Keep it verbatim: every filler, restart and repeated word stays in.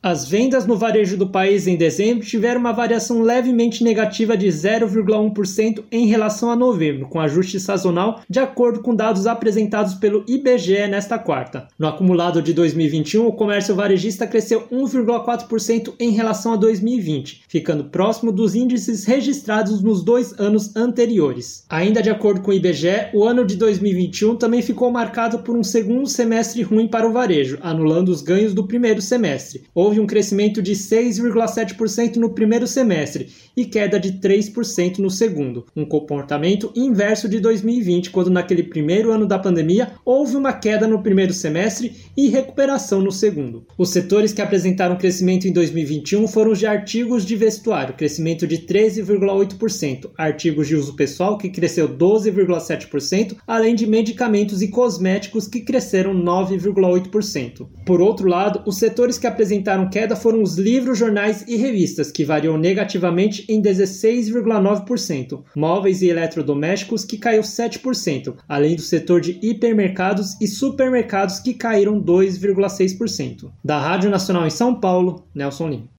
As vendas no varejo do país em dezembro tiveram uma variação levemente negativa de zero vírgula um por cento em relação a novembro, com ajuste sazonal, de acordo com dados apresentados pelo I B G E nesta quarta. No acumulado de dois mil e vinte e um, o comércio varejista cresceu um vírgula quatro por cento em relação a dois mil e vinte, ficando próximo dos índices registrados nos dois anos anteriores. Ainda de acordo com o I B G E, o ano de dois mil e vinte e um também ficou marcado por um segundo semestre ruim para o varejo, anulando os ganhos do primeiro semestre. Houve um crescimento de seis vírgula sete por cento no primeiro semestre e queda de três por cento no segundo, um comportamento inverso de dois mil e vinte, quando naquele primeiro ano da pandemia houve uma queda no primeiro semestre e recuperação no segundo. Os setores que apresentaram crescimento em dois mil e vinte e um foram os de artigos de vestuário, crescimento de treze vírgula oito por cento, artigos de uso pessoal, que cresceu doze vírgula sete por cento, além de medicamentos e cosméticos, que cresceram nove vírgula oito por cento. Por outro lado, os setores que apresentaram queda foram os livros, jornais e revistas, que variou negativamente em dezesseis vírgula nove por cento, móveis e eletrodomésticos, que caiu sete por cento, além do setor de hipermercados e supermercados, que caíram dois vírgula seis por cento. Da Rádio Nacional em São Paulo, Nelson Lima.